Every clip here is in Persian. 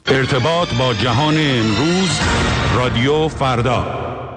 ارتباط با جهان امروز، رادیو فردا.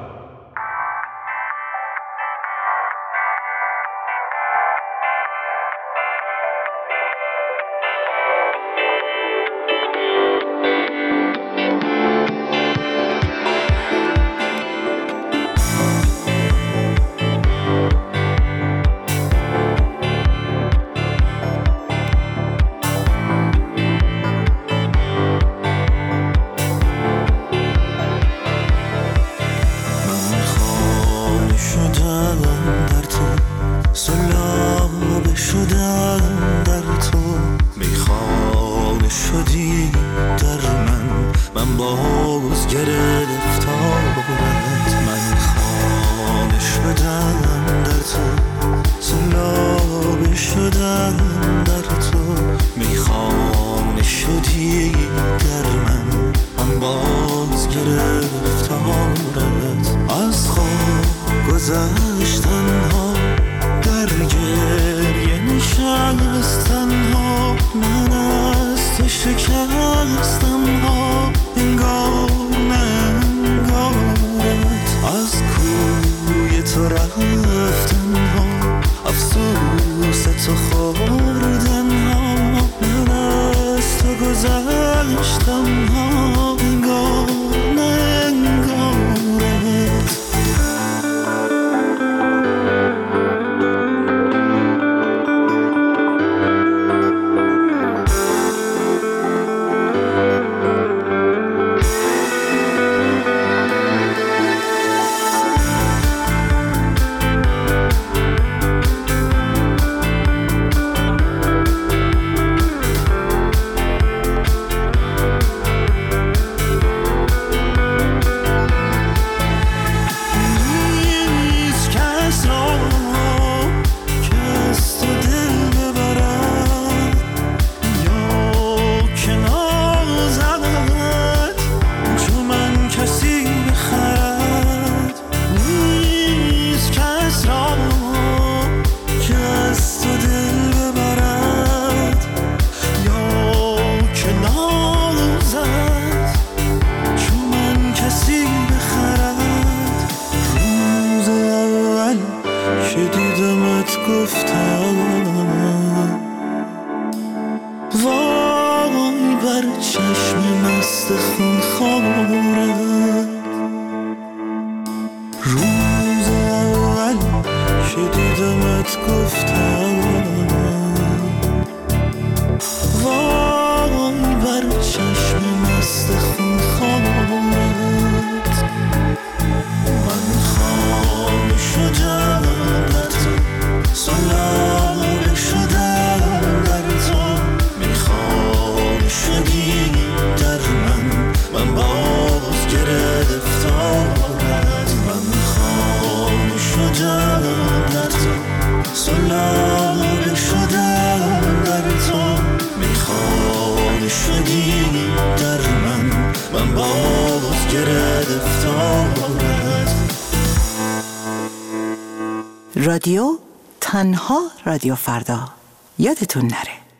رادیو تنها رادیو فردا، یادتون نره.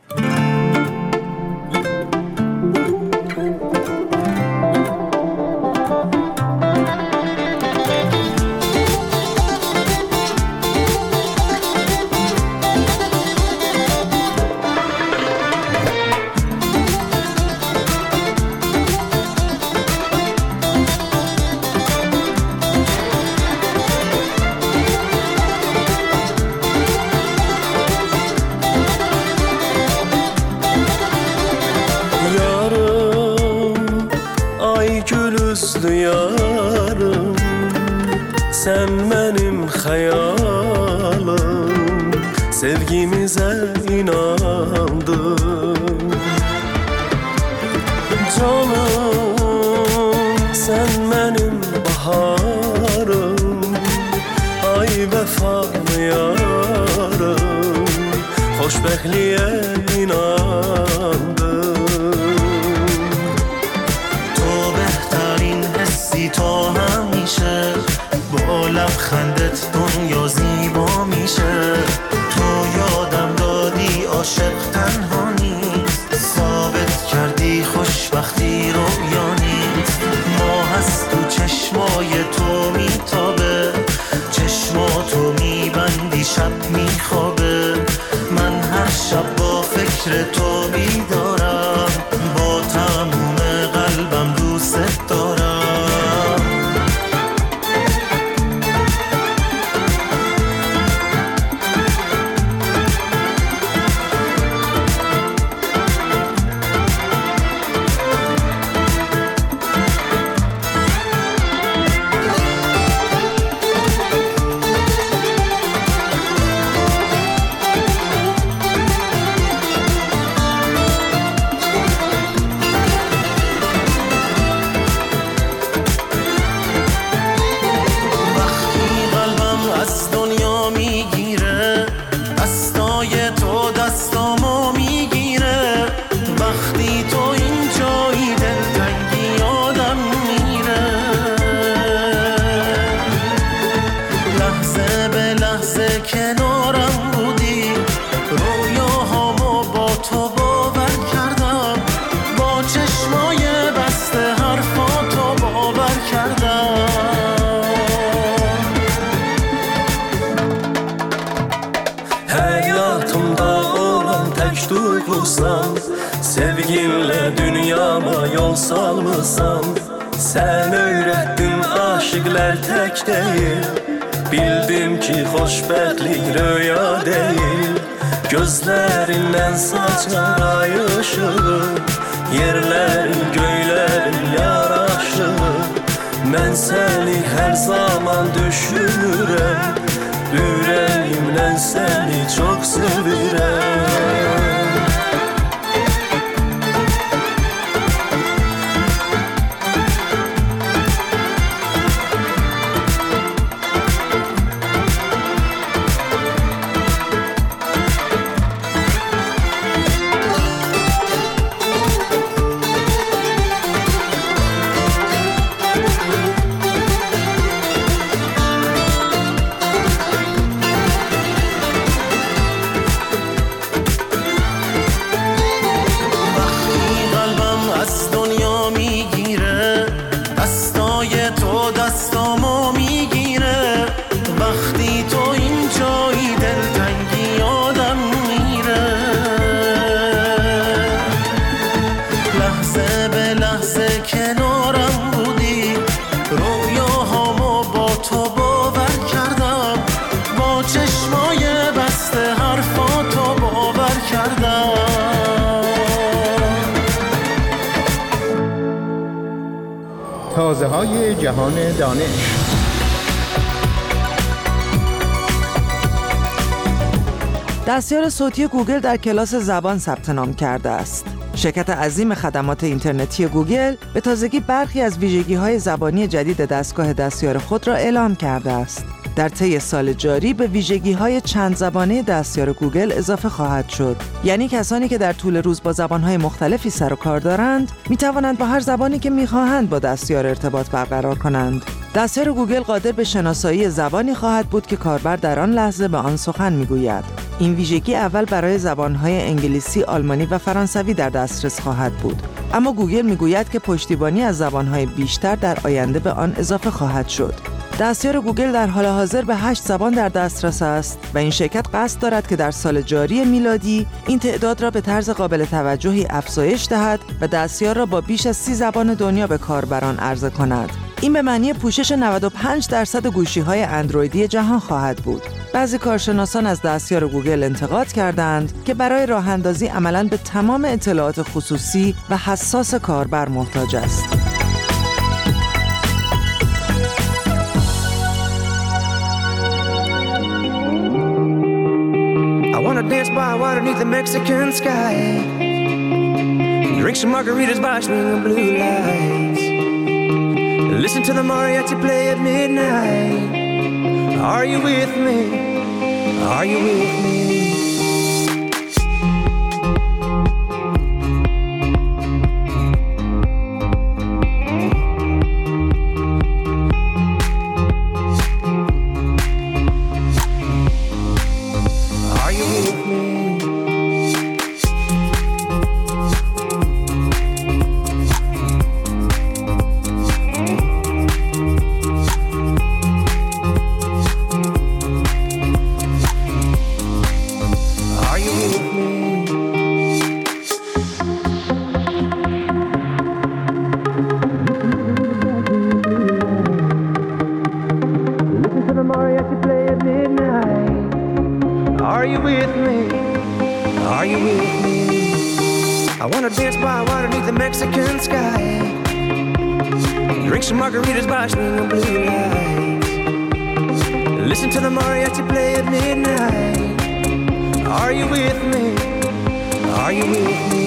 Yarım, sen benim hayalim, sevgimize inandım. Canım, sen benim baharım, ay vefalı yarım, xoşbəxtliyə inandım. تو همیشه با لبخندت دنیا زیبا میشه. تو یادم دادی عاشق تنها نیست، ثابت کردی خوشبختی sevginle dünyama yol salmışsan. Sen öğrettin aşıklar tek değil. Bildim ki hoşbəxtlik rüya değil. Gözlerinden saçar ay ışığı, yerlerin göylerin yaraşığı. Ben seni her zaman düşünürüm, yüreğimden seni çok sevirəm. تازه‌های جهان دانش. دستیار صوتی گوگل در کلاس زبان ثبت نام کرده است. شرکت عظیم خدمات اینترنتی گوگل به تازگی برخی از ویژگی‌های زبانی جدید دستگاه دستیار خود را اعلام کرده است. در طی سال جاری به ویژگی‌های چند زبانه دستیار گوگل اضافه خواهد شد. یعنی کسانی که در طول روز با زبان‌های مختلفی سر و کار دارند، می‌توانند با هر زبانی که می‌خواهند با دستیار ارتباط برقرار کنند. دستیار گوگل قادر به شناسایی زبانی خواهد بود که کاربر در آن لحظه به آن سخن می‌گوید. این ویژگی اول برای زبان‌های انگلیسی، آلمانی و فرانسوی در دسترس خواهد بود. اما گوگل می‌گوید که پشتیبانی از زبان‌های بیشتر در آینده به آن اضافه خواهد شد. دستیار گوگل در حال حاضر به 8 زبان در دسترس است و این شرکت قصد دارد که در سال جاری میلادی این تعداد را به طرز قابل توجهی افزایش دهد و دستیار را با بیش از 30 زبان دنیا به کاربران عرضه کند. این به معنی پوشش 95% گوشی‌های اندرویدی جهان خواهد بود. بعضی کارشناسان از دستیار گوگل انتقاد کردند که برای راه‌اندازی عملاً به تمام اطلاعات خصوصی و حساس کاربر محتاج است. Dance by water beneath the Mexican sky. Drink some margaritas by swinging blue lights. Listen to the mariachi play at midnight. Are you with me? Are you with me? Are you with me? Are you with me? I wanna dance by water beneath the Mexican sky. Drink some margaritas by swinging blue lights. Listen to the mariachi play at midnight. Are you with me? Are you with me?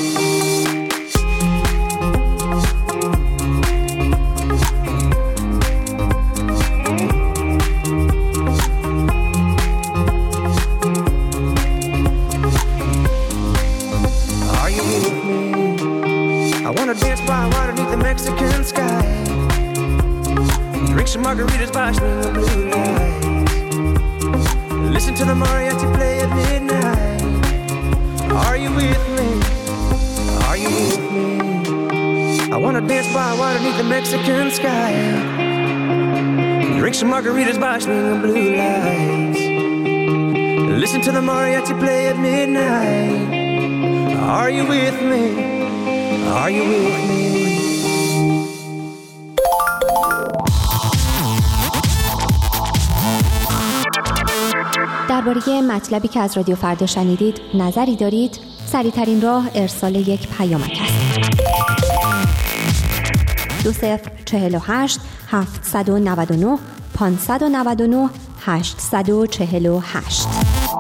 Mexican sky. Drink some margaritas by swinging blue lights. Listen to the mariachi play at midnight. Are you with me? Are you with me? I wanna dance by water beneath the Mexican sky. Drink some margaritas by swinging blue lights. Listen to the mariachi play at midnight. Are you with me? Are you with me? درباره مطلبی که از رادیو فردا شنیدید نظری دارید؟ سریع‌ترین راه ارسال یک پیامک است. 2048 799 599 848.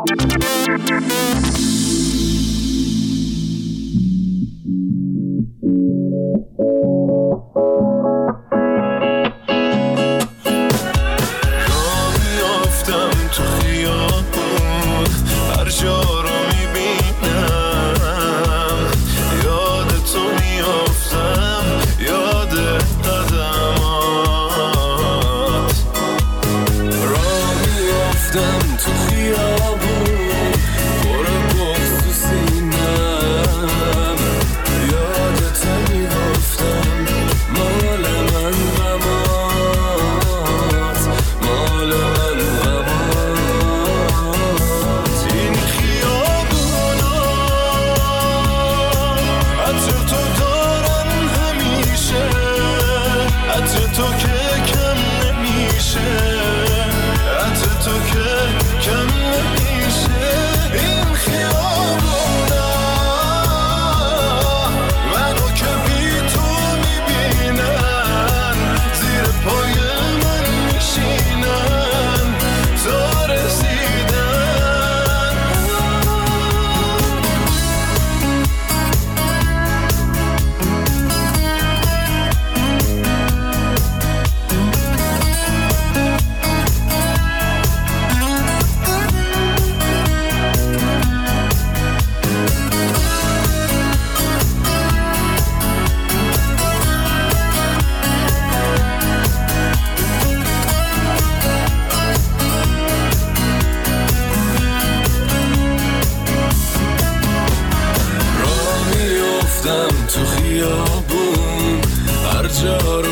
تو خیابون هر جا رو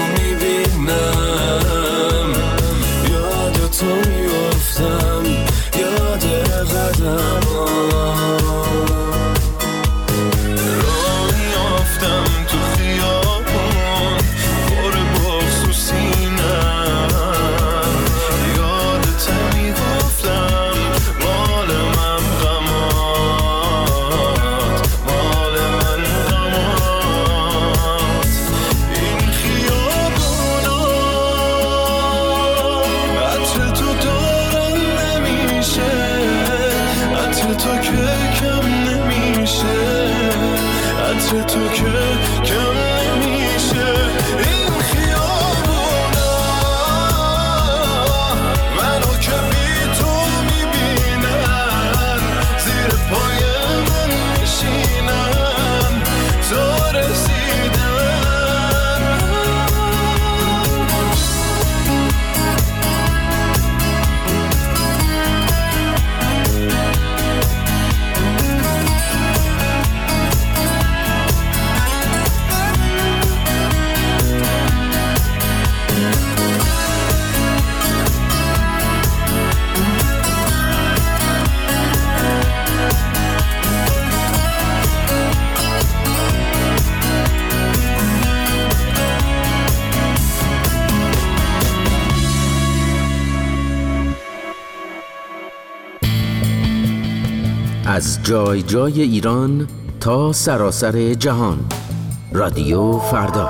میبینم، یاد تو میافتم، یاد قدمات را میافتم تو خیابون پر بغض و سینم، یادت میگفتم مال من غمات، مال من غمات. این خیابونا عطر تو دارم نمیشه، عطر تو که کم نمیشه، عطر تو که کم نمیشه. این خیابونا منو که بی تو میبینن، زیر پای من میشینن تا رسیدن. از جای جای ایران تا سراسر جهان، رادیو فردا.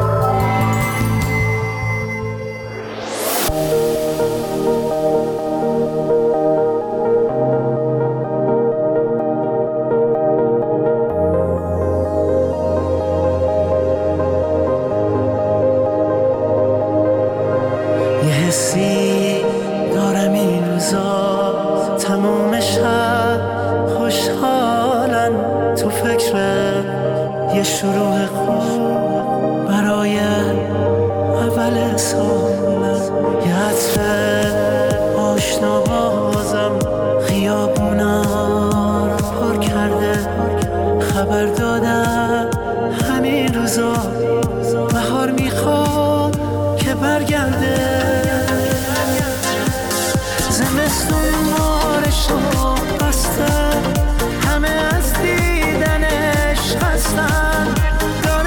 یه حسی دارم این روزا، تموم شب خوشحالن، تو فکر یه شروع خوب برای اول سالن. یه عطر آشنا بازم خیابونا رو پر کرده، خبر دادن همین روزا بهار میخواد که برگرده. زمستون مارشو بسته، همه از دیدنش خستن،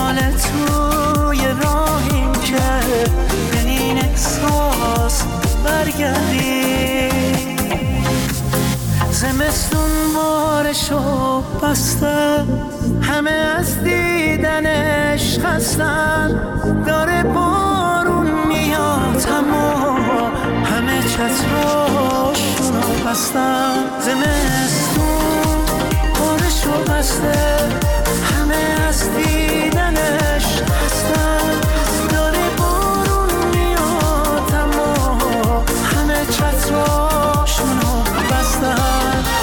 مال توی راهیم که به این احساس برگردی. زمستون بارشو بسته، همه از دیدنش خستن، داره بارون میاد اما همه چتراشونو بستن. زمستون بارشو بسته، همه از دیدنش خستن، داره بارون میاد اما همه چتراشونو بستن.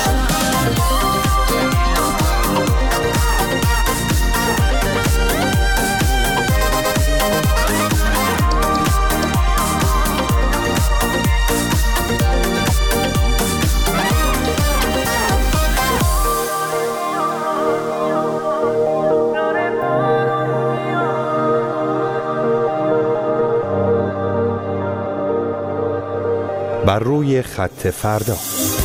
بر روی خط فردا.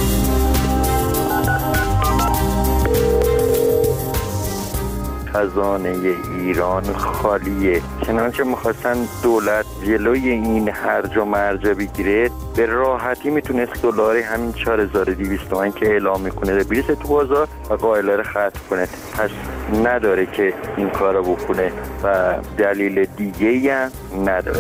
خزانه ایران خالیه، چنانچه میخواستن دولت جلوی این هرج و مرج بگیره به راحتی میتونست دلار همین 4200 تومان که اعلام میکنه بریزه تو بازار و قائله رو ختم کنه. پس نداره که این کارو بکنه و دلیل دیگه‌ای هم نداره.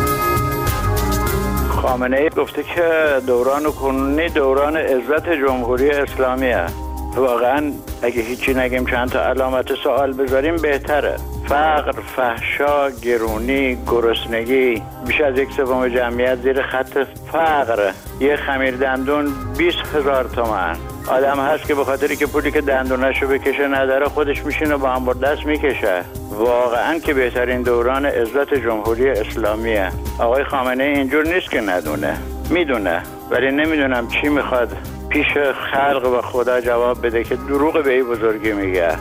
خامنه ای گفته که دوران کنونی دوران عزت جمهوری اسلامیه. واقعا اگه هیچی نگیم چند تا علامت سوال بذاریم بهتره. فقر، فحشا، گرونی، گرسنگی، بیش از 1/3 جمعیت زیر خط فقر. یه خمیر دندون 20,000 تومان. آدم هست که به خاطری که پولی که دندونشو بکشه نداره خودش میشینه با هم دست میکشه. واقعا که بهترین دوران عزت جمهوری اسلامیه. آقای خامنه ای اینجور نیست که ندونه، میدونه، ولی نمیدونم چی میخواد پیش خلق و خدا جواب بده که دروغ به این بزرگی میگه.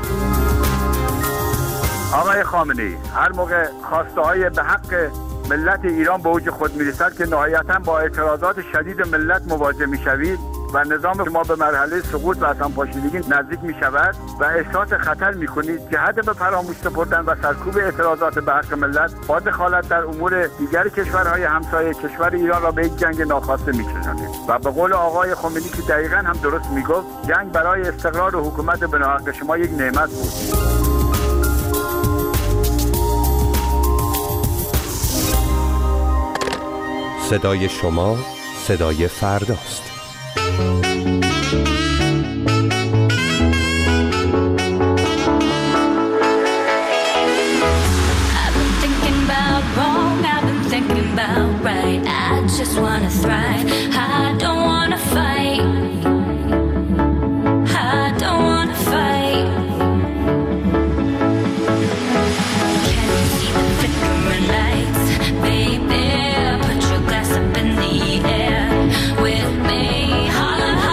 آقای خامنه ای هر موقع خواسته های به حق ملت ایران به اوج خود میرسد که نهایتاً با اعتراضات شدید ملت مواجه میشوید و نظام ما به مرحله سقوط و اصلا پاشیدگی نزدیک میشود و احساس خطر میکنید، جهت به فراموش سپردن و سرکوب اعتراضات به حق ملت با دخالت در امور دیگر کشورهای همسایه کشور ایران را به یک جنگ ناخواسته میکشانید. و به قول آقای خمینی که دقیقاً هم درست میگفت، جنگ برای استقرار حکومت به ناحق شما یک نعمت بود. صدای شما صدای فرداست. With me, holla,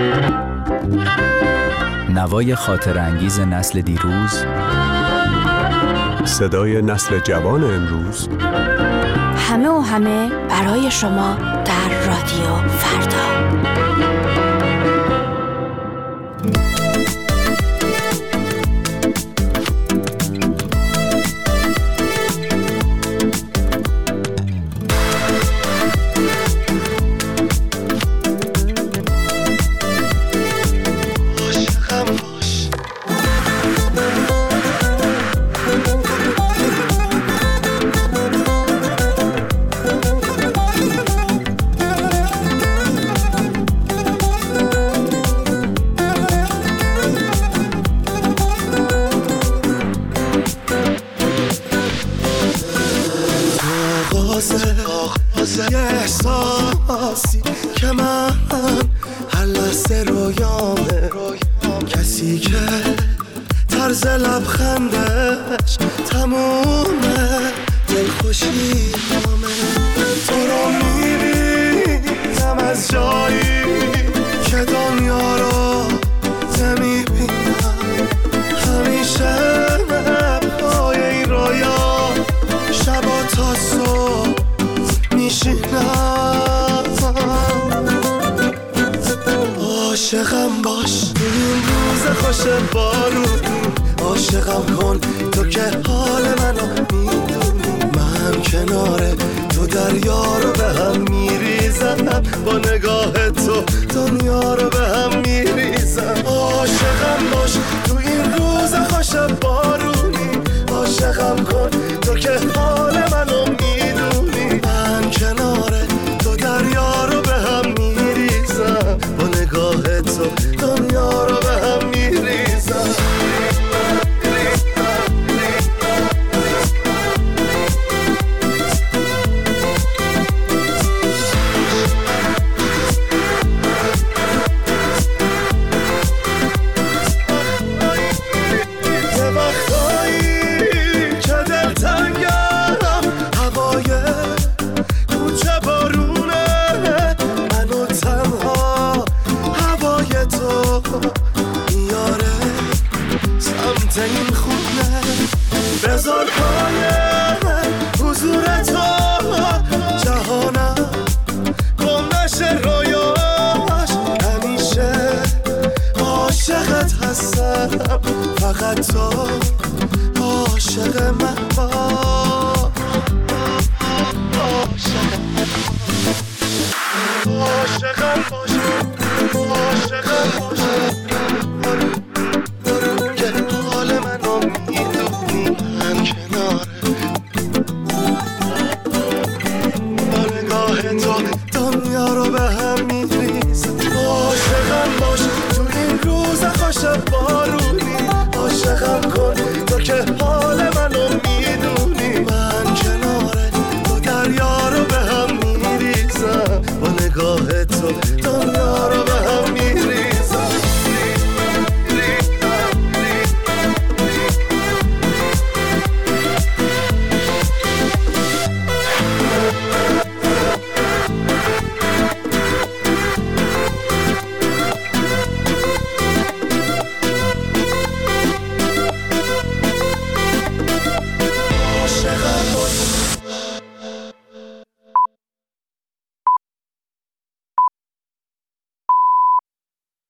نوای خاطر انگیز نسل دیروز، صدای نسل جوان امروز، همه و همه برای شما در رادیو فردا. یه احساسی که من هر لحظه رویامه، کسی که طرز لبخندش تمومه دلخوشی همه. تو رو میبینم از جایی که دنیا رو نمیبینم، همیشه پای این رویا شبا تا صبح میشینم. عاشقم باش تو این روز خوش بارونی، عاشقم کن تو که حال منو میدونی. من کنار تو دریا رو به هم میریزم، با نگاه تو دنیا رو به هم میریزم. عاشقم باش تو این روز خوش بارونی، عاشقم کن تو که حال منو میدونی. من کنار تو دریا رو به هم میریزم، با نگاه تو دنیا رو به هم میریزم. این خونه بذار پای حضور تو، جهانم گم نشه رویاش. همیشه عاشقت هستم، فقط تو عاشق من باش. عاشقم باش، عاشقم باش. دنیا رو به هم میریزم. عاشقم باش تو این روز خوش بارونی، عاشقم کن